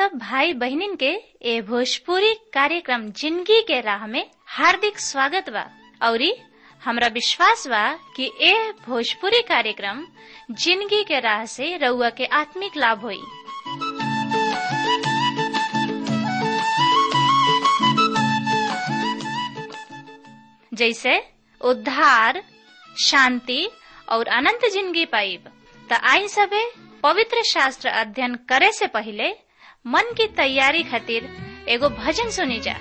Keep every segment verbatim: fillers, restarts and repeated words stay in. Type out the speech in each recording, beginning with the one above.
सब भाई बहनिन के ए भोजपुरी कार्यक्रम जिंदगी के राह में हार्दिक स्वागत बा। औरी हमरा विश्वास बा कि ए भोजपुरी कार्यक्रम जिंदगी के राह से रउआ के आत्मिक लाभ होई। जैसे उद्धार, शांति और अनंत जिंदगी पाइब। त आई सबे पवित्र शास्त्र अध्ययन करे से पहले मन की तैयारी खातिर एगो भजन सुनी जा।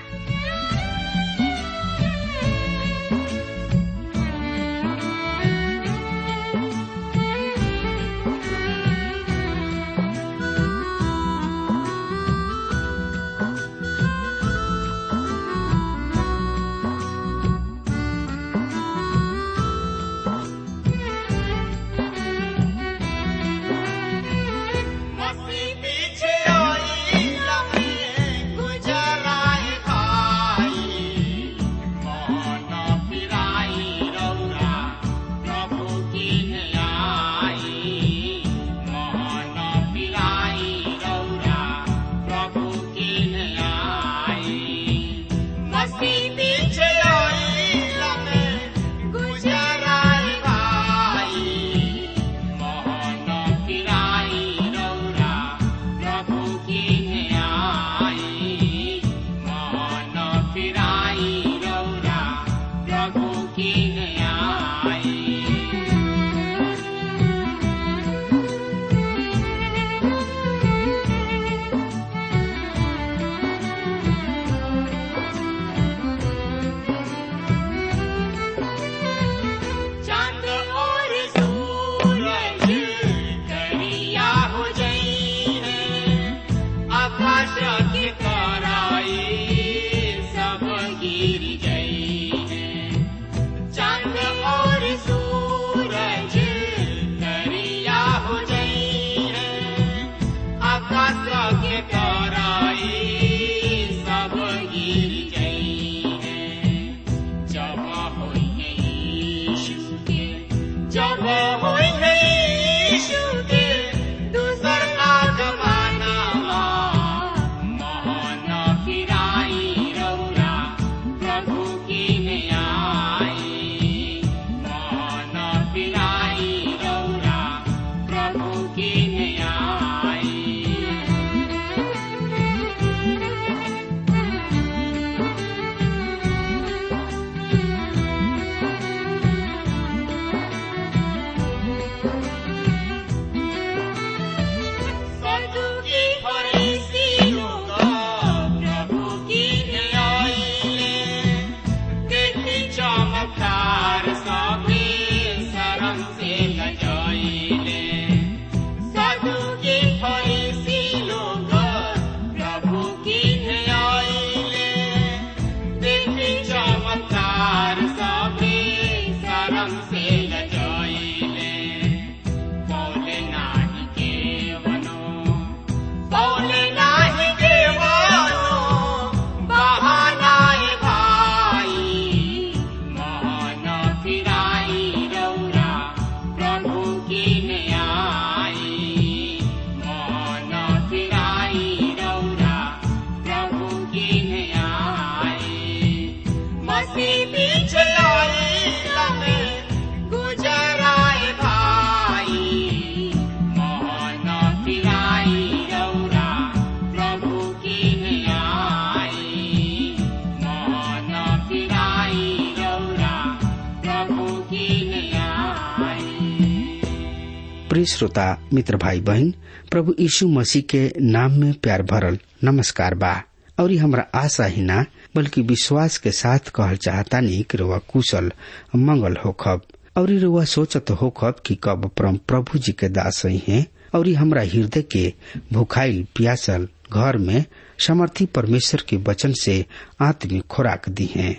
प्रिय श्रोता मित्र भाई बहन, प्रभु यीशु मसीह के नाम में प्यार भरल नमस्कार बा। और हमरा आशा ही ना बल्कि विश्वास के साथ कहल चाहता नहीं कि रुआ कुशल मंगल होखब और रुआ सोचत होखब कि कब परम प्रभु जी के दास ही हैं और हमरा हृदय के भुखाइल प्यासल घर में समर्थी परमेश्वर के वचन से आत्मिक खुराक दी है।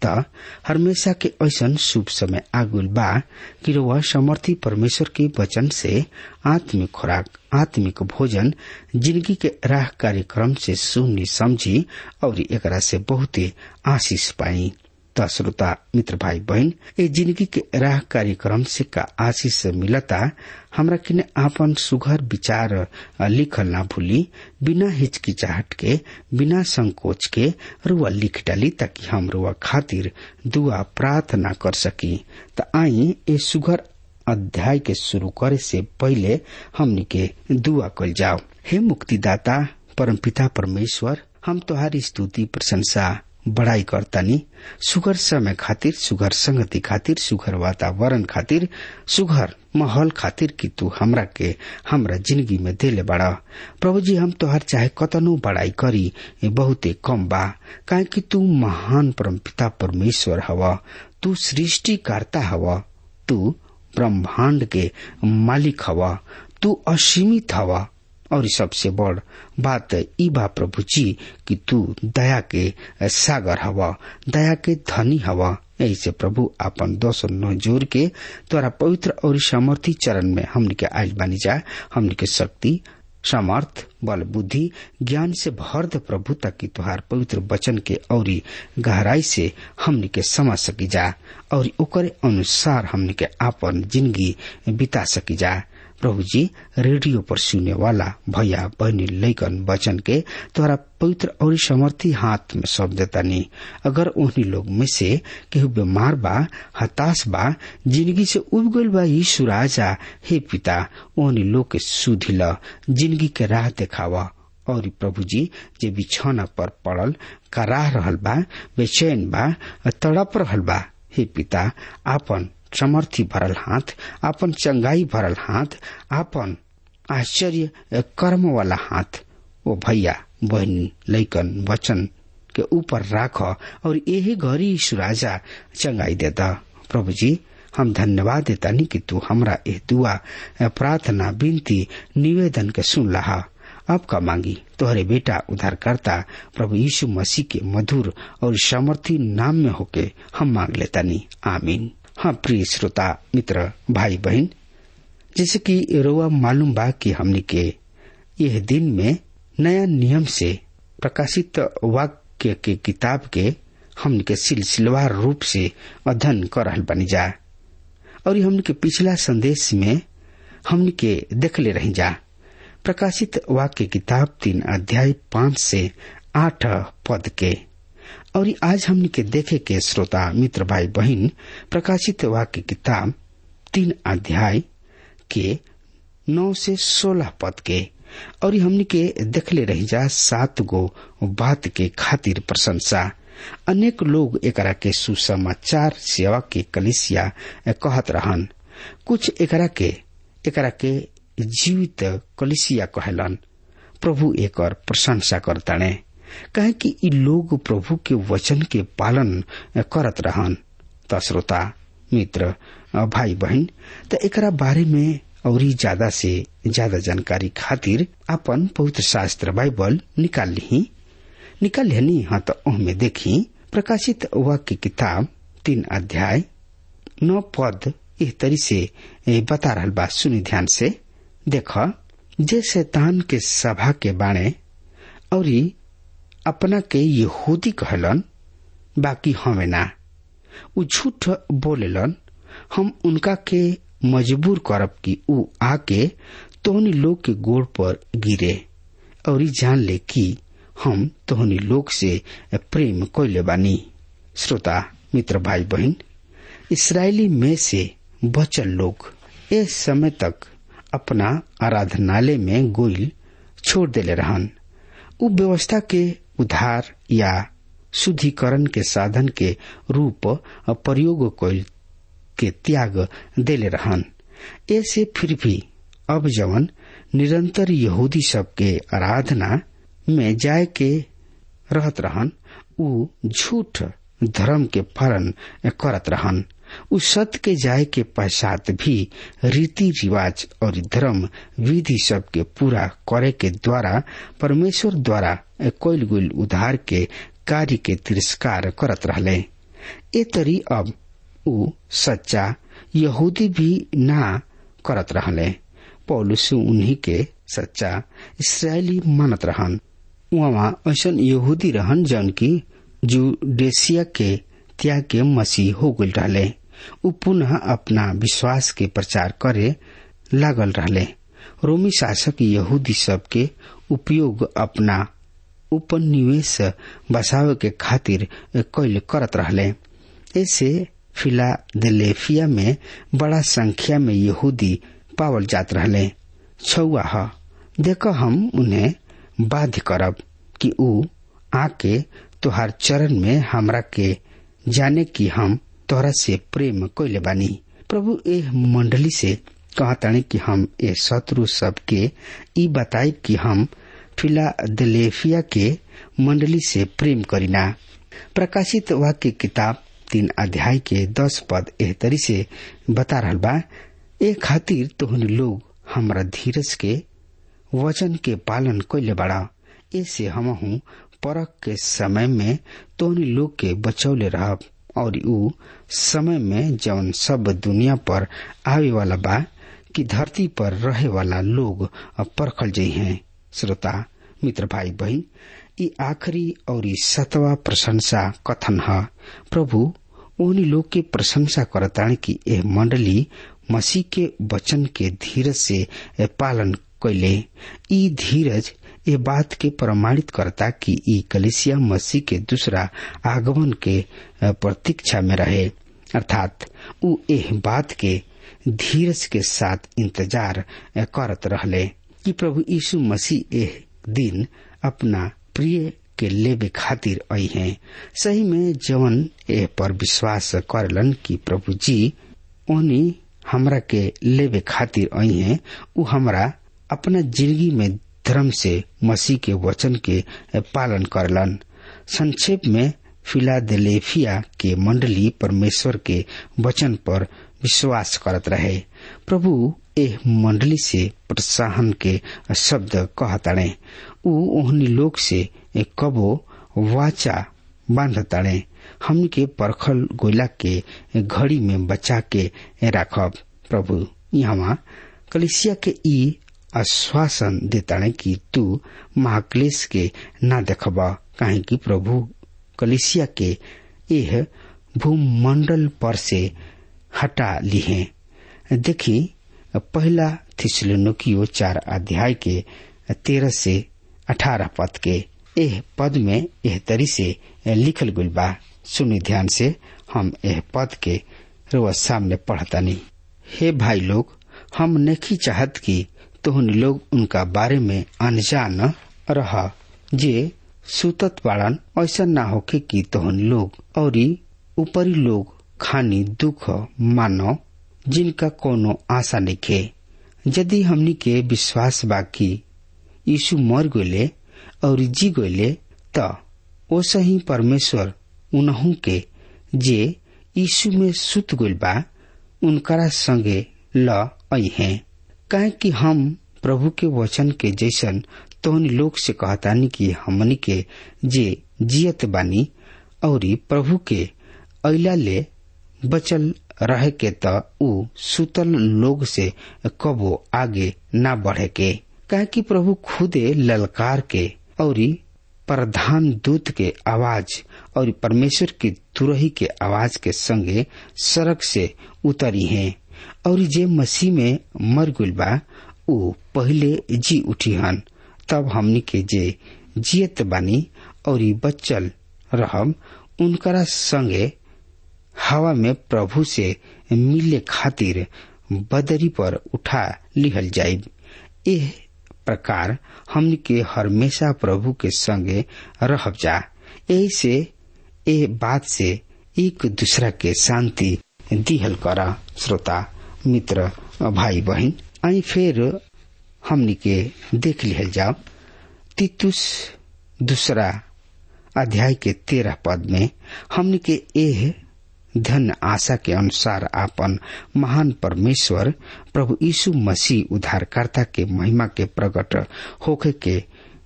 हमेशा के ऐसन शुभ समय आगुल बा कि वह समर्थी परमेश्वर के वचन से आत्मिक खुराक, आत्मिक भोजन जिंदगी के राह कार्यक्रम से सुनी समझी और एकरा से बहुत आशीष पाई। त श्रोता मित्र भाई बहन ए जिंदगी के राह कार्यक्रम से का आशीष से मिलता हमरा किने आपन सुघर विचार लिखल ना भूली, बिना हिचकिचाहट के बिना संकोच के रुआ लिख डाली ताकि हम रुआ खातिर दुआ प्रार्थना कर सकी। त आई ए सुघर अध्याय के शुरू करे से पहले हमनी के दुआ कल जाओ। हे मुक्तिदाता परमपिता परमेश्वर, हम तुम्हारी स्तुति प्रशंसा बड़ाई करतानी सुघर समय खातिर, सुघर संगति खातिर, सुघर वातावरण खातिर, सुघर माहौल खातिर कि तू हमरा के हमरा जिंदगी में देले बड़ा। प्रभु जी हम तोहर चाहे कतनो बड़ाई करी बहुते कम बा, काहे कि तू महान परमपिता परमेश्वर हवा, तू सृष्टिकर्ता हवा, तू ब्रह्मांड के मालिक हवा, तू असीमित हवा। और सबसे बड़ बात ई बा प्रभु जी कि तू दया के सागर हवा, दया के धनी हवा। ऐसे प्रभु आपन दोष न जोर के तोरा पवित्र और सामर्थी चरण में हमनी के आयल बानी जा। हमनी के शक्ति सामर्थ बल बुद्धि ज्ञान से भर दे प्रभु, ताकि तुहार पवित्र वचन के औरी गहराई से हमनी के समझ सकी जा और ओकरे अनुसार हमनी के आपन जिंदगी बिता सकी जा। प्रभु जी रेडियो पर सुने वाला भैया बहनी लैकन वचन के तोहरा पवित्र और समर्थी हाथ में सौंप देतानी। अगर उन्हीं लोग में से केहू बीमार बा, हताश बा, जिंदगी से उब गइल बा, यीशु राजा हे पिता उन्हीं लोग के सुधिला, जिंदगी के राह देखावा। और प्रभु जी जे बिछौना पर पड़ल कराह रहल बा, बेचैन बा, तड़प रहल बा, हे पिता आपन समर्थी भरल हाथ, आपन चंगाई भरल हाथ, आपन आश्चर्य कर्म वाला हाथ ओ भैया बहनी लैकन वचन के ऊपर राख और यही घड़ी यीशु राजा चंगाई देता। प्रभु जी हम धन्यवाद देतानी कि तू हमरा यह दुआ प्रार्थना विनती निवेदन के सुन लहा। अब का मांगी तोहरे बेटा उद्धारकर्ता प्रभु यीशु मसीह के मधुर और सामर्थी नाम में होके हम मांग लेतानी, आमीन। हाँ प्रिय श्रोता मित्र भाई बहन, जैसे कि रोआ मालूम बा कि हमनी के यह दिन में नया नियम से प्रकाशित वाक्य के किताब के हमनी के सिलसिलेवार रूप से अध्ययन कर रहल बनी जा। और हमनी के पिछला संदेश में हमनी के देखले रही जा प्रकाशित वाक्य किताब तीन अध्याय पांच से आठ पद के। और आज हमनी के देखे के श्रोता मित्र भाई बहन प्रकाशित वाक्य किताब तीन अध्याय के नौ से सोलह पद के। और हमनी के देखले रही जा सात गो बात के खातिर प्रशंसा। अनेक लोग एकरा के सुसमाचार सेवा के कलिसिया कहत रहन, कुछ एकरा के एकरा के जीवित कलिसिया कहलन। प्रभु एकर प्रशंसा करताने, कहे कि इ लोग प्रभु के वचन के पालन करत रहन। त श्रोता मित्र भाई बहन, त एकरा बारे में और ज्यादा से ज्यादा जानकारी खातिर अपन पवित्र शास्त्र बाइबल निकाल ली निकाल लेनी। हाँ तो ओहमे देखी प्रकाशित वाक्य किताब तीन अध्याय नौ पद इस तरी से बता रहल बा। सुनी ध्यान से देख, जे शैतान के सभा के बाणे और अपना के यहूदी कहलन, बाकी हमें ना, उ झूठ बोलेलन। हम उनका के मजबूर करब कि उ आके तोहनी लोग के गोड़ पर गिरे और जान ले कि हम तोहनी लोग से प्रेम कइले बानी। श्रोता मित्र भाई बहन, इस्राएली में से बचल लोग इस समय तक अपना आराधनालय में गोइल छोड़ देले रहन। उ व्यवस्था के उद्धार या शुद्धिकरण के साधन के रूप प्रयोग कइल के त्याग देले रहन। ऐसे फिर भी अब जवन निरंतर यहूदी सब के आराधना में जाए के रहत रहन, उ झूठ धर्म के पालन करत रहन। उ सत्य के जाए के पश्चात भी रीति रिवाज और धर्म विधि सब के पूरा करे के द्वारा परमेश्वर द्वारा कइल गइल उद्धार के कार्य के तिरस्कार करत रहले। ए तरी अब उ सच्चा यहूदी भी ना करत रहले। पौलुस उन्हीं के सच्चा इस्राएली मानत रहन। वहाँ ऐसन यहूदी रहन जन की जुडेसिया के त्याग के मसीह हो गई रहले। उ पुनः अपना विश्वास के प्रचार करे लागल रहले। रोमी शासक यहूदी सब के उपयोग अपना उपनिवेश बसावे के खातिर कैल करत रहले। ऐसे फिलाडेल्फिया में बड़ा संख्या में यहूदी पावल जात रहले। छुआ ह देखो हम उन्हें बाध्य करब कि उ आके तोहार चरण में हमरा के जाने कि हम तोहरा से प्रेम कैले बानी। प्रभु ए मंडली से कहतानी कि हम ए शत्रु सब के ई बताई कि हम फिलाडेल्फिया के मंडली से प्रेम करीना। प्रकाशित वाक्य किताब तीन अध्याय के दस पद एह तरी से बता रहल बा, ए खातिर तोहनी लोग हमरा धीरज के वचन के पालन कैले बाड़ा। ऐसे हमहू परख के समय में तोहनी लोग के बचौले रहब और उ समय में जौन सब दुनिया पर आवे वाला बा कि धरती पर रहे वाला लोग परखल जाइ हैं। श्रोता मित्र भाई बहन, ई आखिरी और सतवा प्रशंसा कथन है। प्रभु उन्हीं लोग के प्रशंसा करतानी कि यह मंडली मसीह के वचन के धीरज से पालन कैले। ई धीरज ये बात के प्रमाणित करता कि ई कलीसिया मसीह के दूसरा आगमन के प्रतीक्षा में रहे, अर्थात उ एह बात के धीरज के साथ इंतजार करत रहले कि प्रभु यीशु मसीह एह दिन अपना प्रिय के लेबे खातिर आई हैं। सही में जवन एह पर विश्वास करलन कि प्रभु जी ओनी हमरा के लेबे खातिर आई हैं, उ हमरा अपना जिंदगी में धर्म से मसीह के वचन के पालन करलन। संक्षेप में फिलाडेल्फिया के मंडली परमेश्वर के वचन पर विश्वास करत रहे। प्रभु एह मंडली से प्रोत्साहन के शब्द कहताड़े। उ ओहनी लोग से कबो वाचा बांधताड़े, हम के परखल गोला के घड़ी में बचा के राखब। प्रभु यहाँ कलीसिया के ई आश्वासन देताड़े कि तू महाक्लेश के ना देखबा, काहे कि प्रभु कलीसिया के यह भूमंडल पर से हटा ली है। देखी पहला थिस्सलुनीकियों चार अध्याय के तेरह से अठारह पद के एह पद में एह तरी से लिखल गइल बा। सुनी ध्यान से, हम एह पद के रोज सामने पढ़तानी। हे भाई लोग, हम नहीं चाहत कि तोहन लोग उनका बारे में अनजान रह जे सुतत बाड़न, ऐसा ना होके कि तोहन लोग और ऊपरी लोग खानी दुख मानो जिनका कोनो आशा नइखे। यदि हमनी के विश्वास बाकी यीशु मर गइले और जी गइले त ओसे ही परमेश्वर उनहु के जे यीशु में सुत गइल बा उनकरा संगे ल आई हैं। काहे कि हम प्रभु के वचन के जैसन तोहनी लोग से कहतानी कि हमनी के जे जियत बानी और प्रभु के अइला ले बचल रहे के त उ सुतल लोग से कबो आगे ना बढ़े के। काहे कि प्रभु खुदे ललकार के और प्रधान दूत के आवाज और परमेश्वर की तुरही के आवाज के संगे सड़क से उतरी हैं और जे मसीह में मर गइल बा उ पहले जी उठी हन। तब हमनी के जे जियत बानी और बचल रहब उनकरा संगे हवा में प्रभु से मिले खातिर बदरी पर उठा लिहल जाये। एह प्रकार हमनी के हमेशा प्रभु के संगे रहब जा। यही से ए बात से एक दूसरा के शांति दिहल करा। श्रोता मित्र भाई बहन, आई फिर हमनी के देख लिहल जाओ तीतुस दूसरा अध्याय के तेरह पद में हमनी के एह धन आशा के अनुसार आपन महान परमेश्वर प्रभु यीशु मसीह उद्धारकर्ता के महिमा के प्रकट होके के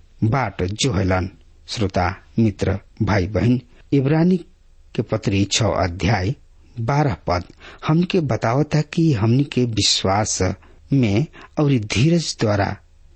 बाट जोहलन। श्रोता मित्र भाई बहन, इब्रानी के पत्री छह अध्याय बारह पद हमके बतावता कि हमनी के विश्वास में और धीरज द्वारा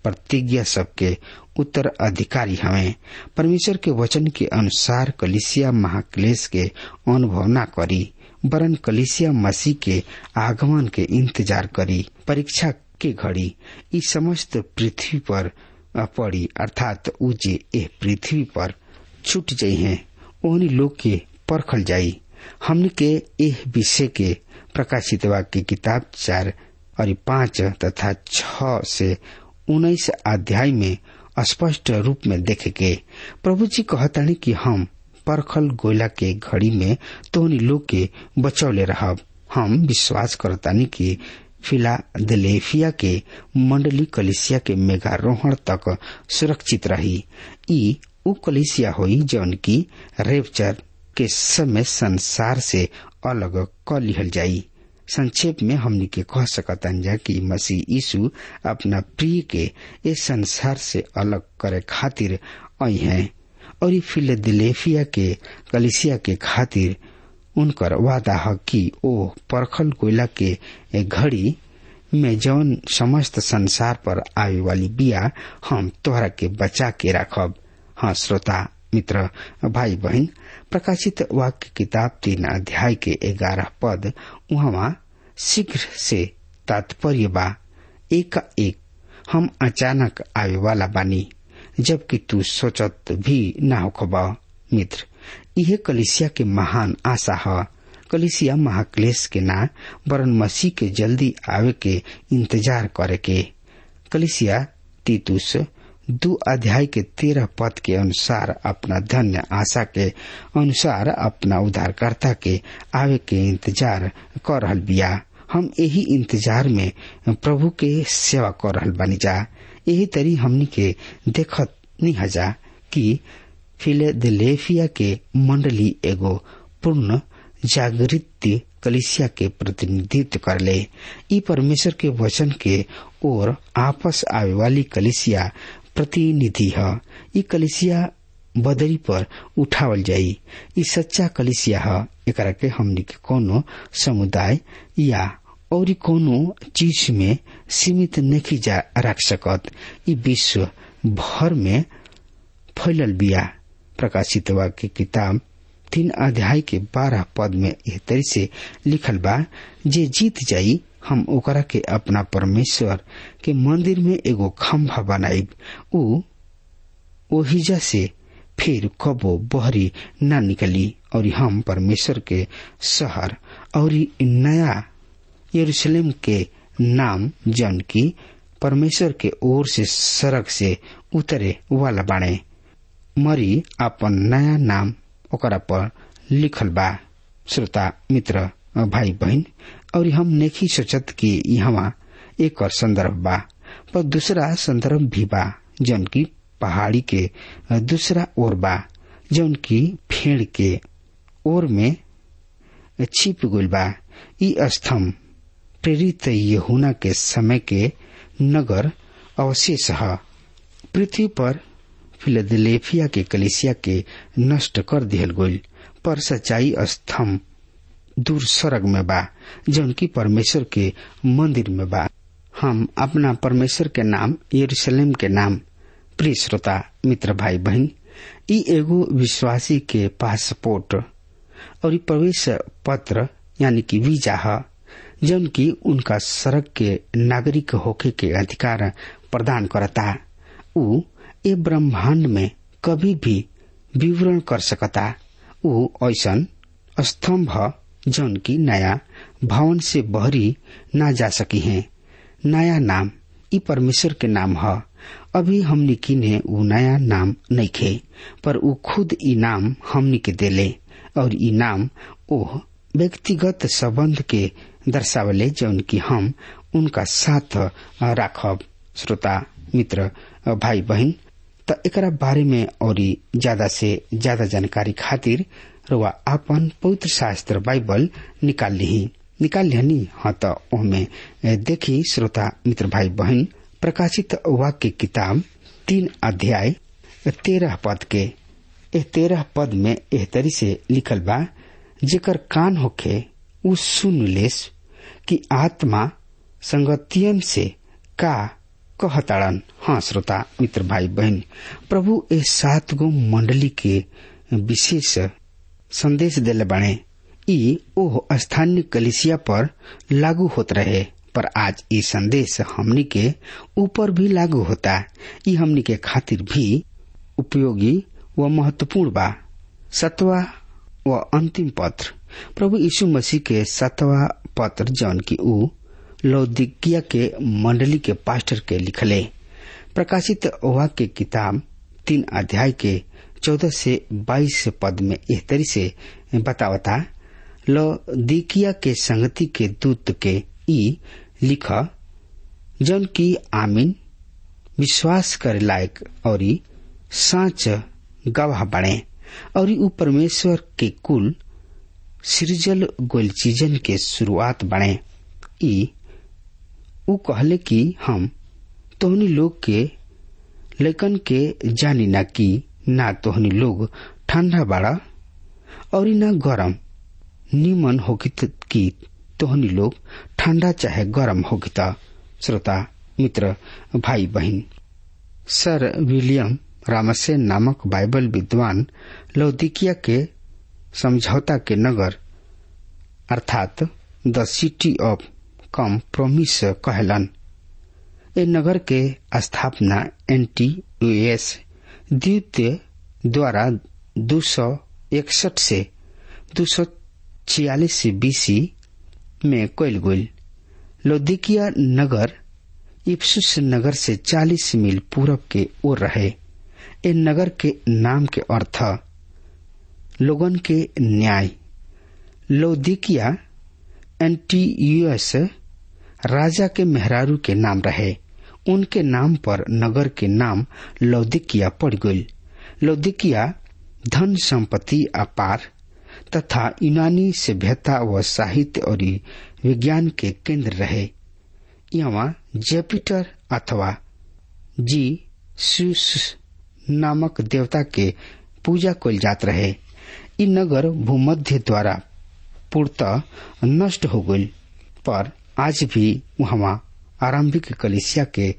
प्रतिज्ञा सबके उत्तराधिकारी हमें। परमेश्वर के वचन के अनुसार कलीसिया महाक्लेश के अनुभव न करी, वरन कलीसिया मसीह के आगमन के इंतजार करी। परीक्षा के घड़ी इस समस्त पृथ्वी पर पड़ी, अर्थात उ जे एह पृथ्वी पर छूट जाई हैं ओहनी लोग के परखल जाई। हमने के एह विषय के प्रकाशित वाक्य की किताब चार और पाँच तथा छह से उन्नीस अध्याय में स्पष्ट रूप में देखे के प्रभु जी कहतानी कि हम परखल गोयला के घड़ी में तोहनी लोग के बचौले रहब। हम विश्वास करतानी कि फिलाडेल्फिया के मंडली कलीसिया के मेघारोहण तक सुरक्षित रही। ई उ कलीसिया हुई जौन की रेपचर के समय संसार से अलग क लिहल जाई। संक्षेप में हमनी के कह सकतन जा कि मसीह यीशु अपना प्रिय के इस संसार से अलग करे खातिर आई हैं और फिलाडेल्फिया के कलीसिया के खातिर उनकर वादा है कि ओ परखल कोयला के घड़ी में जौन समस्त संसार पर आवे वाली बिया हम तोहरा के बचा के रखब। हाँ श्रोता मित्र भाई बहन, प्रकाशित वाक्य किताब तीन अध्याय के ग्यारह पद वहाँ शीघ्र से तात्पर्य बा एक एक हम अचानक आवे वाला बानी, जबकि तू सोचत भी न होखबा। मित्र, यह कलीसिया के महान आशा है। कलीसिया महाक्लेश के ना वरन मसीह के जल्दी आवे के इंतजार करे के। कलीसिया तीतुस दो अध्याय के तेरह पद के अनुसार अपना धन्य आशा के अनुसार अपना उद्धारकर्ता के आवे के इंतजार कर रहल बिया। हम यही इंतजार में प्रभु के सेवा कर रहल बानी जा। यही तरी हमनी के देखत नहीं हजा कि फिलाडेल्फिया के मंडली एगो पूर्ण जागृत कलीसिया के प्रतिनिधित्व कर ले। ई परमेश्वर के वचन के ओर आपस आवे वाली कलीसिया प्रतिनिधि है। ई कलीसिया बदरी पर उठावल जाई। ई सच्चा कलीसिया है। एकरा के हमनी के कोनो समुदाय या और कोनो चीज में सीमित नहीं जा रख सकत। ई विश्व भर में फैलल बिया। प्रकाशित वाक्य की किताब तीन अध्याय के बारह पद में यह तरी से लिखल बा, जे जीत जाई हम ओकरा के अपना परमेश्वर के मंदिर में एगो खम्भा बनाइब, उ ओहिजा से फिर कबो बहरी न निकली, और हम परमेश्वर के शहर और नया यरूशलेम के नाम जन की परमेश्वर के ओर से सड़क से उतरे वाला बाणे मरी अपन नया नाम ओकरा पर लिखल बा। श्रोता मित्र भाई बहन, और हम नहीं सोचत कि यहाँ एक और संदर्भ बा, पर दूसरा संदर्भ भी बा जौन की पहाड़ी के दूसरा ओर बा, जौन की फेड़ के ओर में छिप गइल बा। ई स्तंभ प्रेरित यूहन्ना के समय के नगर अवशेष है। पृथ्वी पर फिलाडेल्फिया के कलीसिया के नष्ट कर दिहल गइल, पर सच्चाई स्तंभ दूर स्वर्ग में बा जौन की परमेश्वर के मंदिर में बा। हम अपना परमेश्वर के नाम यरूशलेम के नाम, प्रिय श्रोता मित्र भाई बहन, ई एगो विश्वासी के पासपोर्ट और प्रवेश पत्र यानी कि वीजा है जौन की उनका सड़क के नागरिक होके के अधिकार प्रदान करता। उ ए ब्रह्मांड में कभी भी विवरण कर सकता। उ ऐसन स्तंभ जौन की नया भवन से बहरी ना जा सकी है। नया नाम ई परमेश्वर के नाम है। अभी हमनी किने उ नया नाम नहीं खे, पर उ खुद ई नाम हमनी के देले, और ई नाम ओह व्यक्तिगत संबंध के दर्शावले जौन की हम उनका साथ राखब। श्रोता मित्र भाई बहन, त एकरा बारे में और ज्यादा से ज्यादा जानकारी खातिर रुआ आपन पवित्र शास्त्र बाइबल निकाल ली निकाल लिहनी हाँ तो ओमे देखी श्रोता मित्र भाई बहन, प्रकाशित वाक्य किताब तीन अध्याय तेरह पद के एह तेरह पद में एह तरी से लिखल बा, जेकर कान होखे उ सुन लेस कि आत्मा संगतियन से का कहताड़न। हाँ श्रोता मित्र भाई बहन, प्रभु ए सात गो मंडली के विशेष संदेश देले बाणे। ई ओह स्थानीय कलिसिया पर लागू होत रहे, पर आज ई संदेश हमनी के ऊपर भी लागू होता। ई हमनी के खातिर भी उपयोगी व महत्वपूर्ण बा। सतवा व अंतिम पत्र प्रभु यीशु मसीह के सतवा पत्र जौन की ऊ लौदीकिया के मंडली के पास्टर के लिखले। प्रकाशित वाक्य किताब तीन अध्याय के चौदह से बाईस पद में इस तरी से बतावता, लौदीकिया के संगति के दूत के ई लिख जौन की आमीन विश्वास करे लायक और साच गवाह बने और ऊ परमेश्वर के कुल सृजल गोल चीजन के शुरुआत बने। ई ऊ कहले कि हम तोहनी लोग के लेकन के जानी ना कि ना तोहनी लोग ठंडा बाड़ा और ना गरम, निमन होगित कि तोहनी लोग ठंडा चाहे गरम होगित। श्रोता मित्र भाई बहन, सर विलियम रामसे नामक बाइबल विद्वान लौदीकिया के समझौता के नगर अर्थात द सिटी ऑफ कॉम्प्रोमिस कहलन। ए नगर के स्थापना एंटीओकस द्वितीय द्वारा दो सौ इकसठ से दो सौ छियालीस बीसी में कइल गइल। लौदीकिया नगर इफसुस नगर से चालीस मील पूरब के ओर रहे। ए नगर के नाम के अर्थ लोगन के न्याय। लौदीकिया एंटीओकस राजा के मेहरारू के नाम रहे। उनके नाम पर नगर के नाम लौदीकिया पड़ गई। लौदीकिया धन संपत्ति अपार तथा यूनानी सभ्यता व साहित्य और विज्ञान के केंद्र रहे। यहाँ जेपिटर अथवा जी सूस नामक देवता के पूजा कइल जात रहे। इ नगर भूमध्य द्वारा पूर्णतः नष्ट हो गई, पर आज भी वहाँ आरंभिक कलिसिया के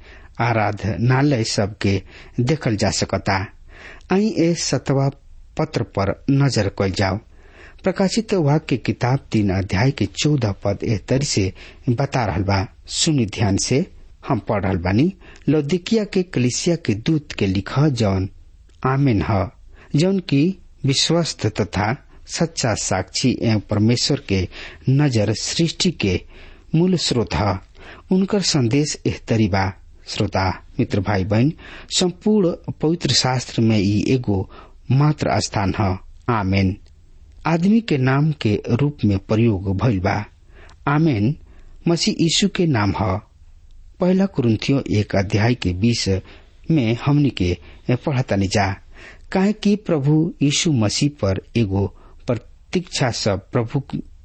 आराधनालय सब के देखल जा सकता। आई ए सतवा पत्र पर नजर कल जाओ। प्रकाशित वाक्य किताब तीन अध्याय के चौदह पद एह तरी से बता रहल बा। सुनी ध्यान से, हम पढ़ रहल बानी। लौदीकिया के कलिसिया के दूत के लिखा जौन आमीन ह, जौन की विश्वस्त तथा सच्चा साक्षी एवं परमेश्वर के नजर सृष्टि के मूल स्रोत है। उनकर संदेश एह तरी बा। श्रोता मित्र भाई बहन, संपूर्ण पवित्र शास्त्र में ई एगो मात्र स्थान है आमीन आदमी के नाम के रूप में प्रयोग भइल बा। आमीन मसीह यीशु के नाम है। पहला कुरिन्थियों एक अध्याय के बीस में हमनी के पढ़तानी जा, काहे कि प्रभु यीशु मसीह पर एगो प्रतीक्षा सब प्रभु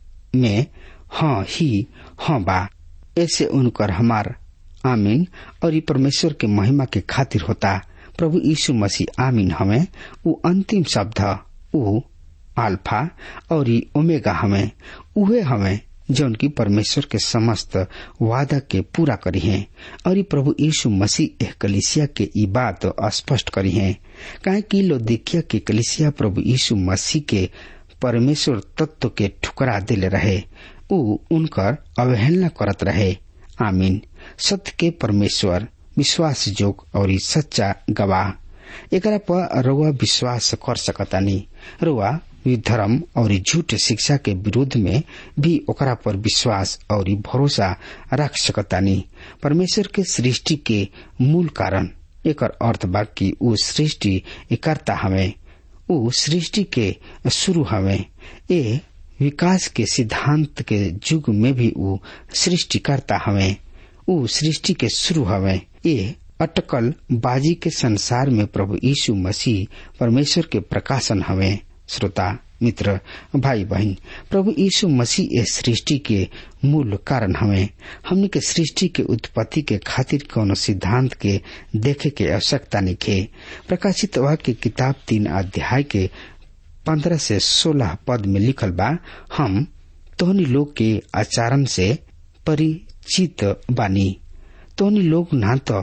में हाँ ही हाँ बा। ऐसे उनकर हमार आमीन और ये परमेश्वर के महिमा के खातिर होता। प्रभु यीशु मसीह आमीन हमें वो अंतिम शब्द, वो अल्फा और ये ओमेगा हमें उहे हमें जौन की परमेश्वर के समस्त वादा के पूरा करी है। और ये प्रभु यीशु मसीह एक कलिसिया के ई बात स्पष्ट करी है, काहे कि लौदीकिया के कलिसिया प्रभु यीशु मसीह के परमेश्वर तत्व के ठुकरा दिले रहे। ऊ उनकर अवहेलना करत रहे। आमीन सत्य के परमेश्वर विश्वास जोग और सच्चा गवाह एकरा पर रउआ विश्वास कर सकतानी। रउआ धर्म और झूठ शिक्षा के विरोध में भी ओकरा पर विश्वास और भरोसा रख सकतानी। परमेश्वर के सृष्टि के मूल कारण एकर अर्थ बा कि ऊ सृष्टि करता हमें, ऊ सृष्टि के शुरू हमें। ए विकास के सिद्धांत के युग में भी ऊ सृष्टि करता हमें, ऊ सृष्टि के शुरू हमें। ए अटकल बाजी के संसार में प्रभु यीशु मसीह परमेश्वर के प्रकाशन हमें। श्रोता मित्र भाई बहन, प्रभु यीशु मसीह इस सृष्टि के मूल कारण हमें। हमने के सृष्टि के उत्पत्ति के खातिर कोनो सिद्धांत के देखे के आवश्यकता नहीं है। प्रकाशित वाक्य किताब तीन अध्याय के पंद्रह से सोलह पद में लिखल बा, हम तोहनी लोग के आचरण से परिचित बानी। तोहनी लोग ना तो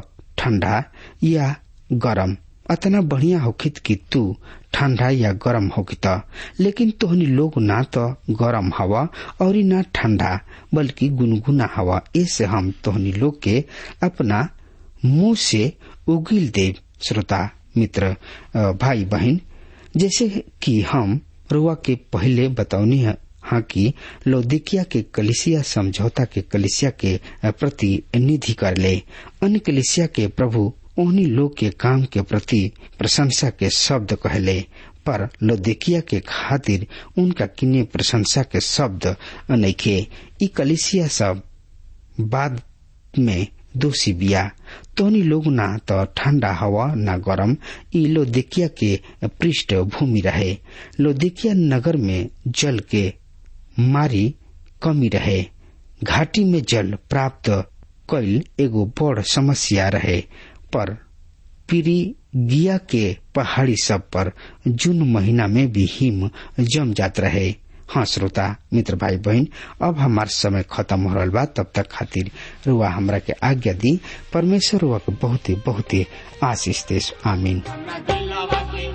ठंडा या गरम। अतना बढ़िया होखित कि तू ठंडा या गरम होखित, लेकिन तोहनी लोग ना तो गरम हवा और ना ठंडा बल्कि गुनगुना हवा। इससे हम तोहनी लोग के अपना मुंह से उगिल दे। श्रोता मित्र भाई बहन, जैसे कि हम रुआ के पहले बतौनी है हाँ कि लौदीकिया के कलिसिया समझौता के कलिसिया के प्रतिनिधि कर ले। अन्य कलिसिया के प्रभु उन्हीं लोग के काम के प्रति प्रशंसा के शब्द कहले, पर लौदीकिया के खातिर उनका किन्ने प्रशंसा के शब्द नइखे। ई कलिसिया सब बाद में दोषी बिया। तोनी लोग ना तो ठंडा हवा ना गरम। ई लौदीकिया के पृष्ठभूमि रहे। लौदीकिया नगर में जल के मारी कमी रहे। घाटी में जल प्राप्त कईल एगो बड़ समस्या रहे, पर पिरिगिया के पहाड़ी सब पर जून महीना में भी हिम जम जात रहे। हाँ श्रोता मित्र भाई बहन, अब हमार समय खत्म हो रहा बा। तब तक खातिर रुआ हमरा के आज्ञा दी। परमेश्वर रुआ के बहुत ही बहुत ही आशीष दे। आमीन। हमरा दिलवा के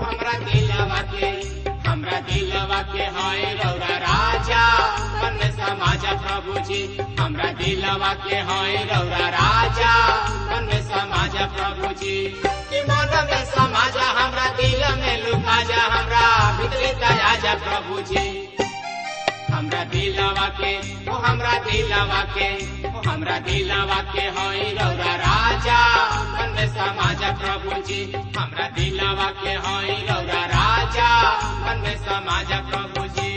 हाय रौरा राजा मन समाज प्रभु जी। हमरा दिलवा के हाय रौरा राजा मन समाज प्रभु जी। कि मन में समाज हमरा दिल में लुका जा, हमरा भीतरी दया जा प्रभु जी। हमरा दिलवा के ओ हमरा दिलवा के ओ हमरा दिलवा के हाय रौरा राजा मन समाज प्रभु जी। हमरा दिलवा के हाय रौरा राजा मन समाज प्रभु जी।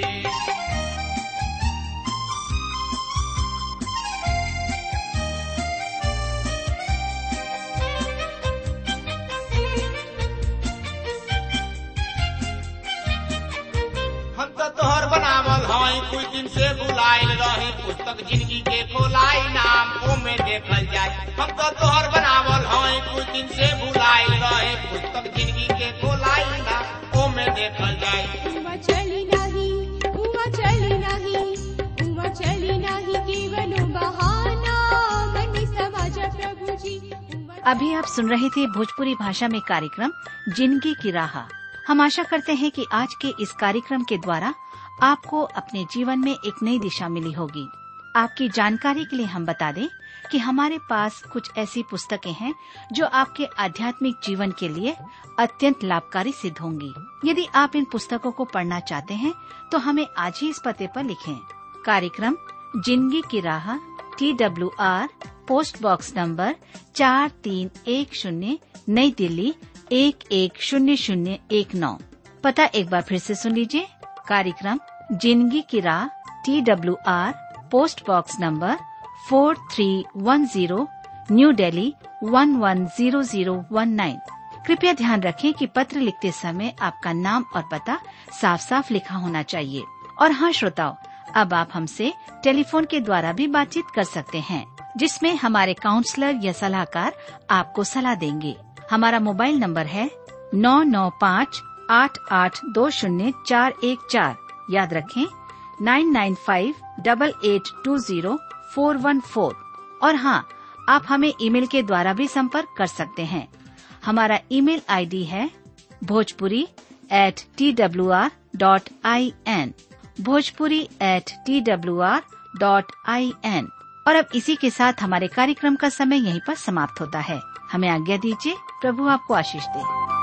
हम तो तोहर बनावल हई कुछ दिन से बुलाइल रही। पुस्तक जिंदगी के खोलाई नाम ओ में देखल जाए। हम तो तोहर बनावल हई कुछ दिन से बुलाइल रही। पुस्तक जिंदगी के खोलाई नाम ओ में देखल जाए। उमा चली नहीं उमा चली नहीं उमा चली नहीं केवल बहाना मन समाज प्रभु जी। अभी आप सुन रहे थे भोजपुरी भाषा में कार्यक्रम जिंदगी की राह। हम आशा करते हैं कि आज के इस कार्यक्रम के द्वारा आपको अपने जीवन में एक नई दिशा मिली होगी। आपकी जानकारी के लिए हम बता दें कि हमारे पास कुछ ऐसी पुस्तकें हैं जो आपके आध्यात्मिक जीवन के लिए अत्यंत लाभकारी सिद्ध होंगी। यदि आप इन पुस्तकों को पढ़ना चाहते हैं तो हमें आज ही इस पते पर लिखें। कार्यक्रम जिंदगी की राह, T W R post box number चार तीन एक शून्य, नई दिल्ली एक एक शून्य शून्य एक नौ। पता एक बार फिर से सुन लीजिए। कार्यक्रम जिंदगी की राह, T W R post box number four three one zero, new Delhi one one zero zero one nine. कृपया ध्यान रखें कि पत्र लिखते समय आपका नाम और पता साफ साफ लिखा होना चाहिए। और हाँ श्रोताओ, अब आप हमसे टेलीफोन के द्वारा भी बातचीत कर सकते हैं, जिसमें हमारे काउंसलर या सलाहकार आपको सलाह देंगे। हमारा मोबाइल नंबर है नौ नौ पाँच आठ आठ दो शून्य चार एक चार। याद रखें nine nine five double eight two zero four one four. और हाँ, आप हमें ईमेल के द्वारा भी संपर्क कर सकते हैं। हमारा ईमेल आईडी है Bhojpuri at T W R dot I N, Bhojpuri at T W R dot I N. और अब इसी के साथ हमारे कार्यक्रम का समय यहीं पर समाप्त होता है। हमें आज्ञा दीजिए। प्रभु आपको आशीष दे।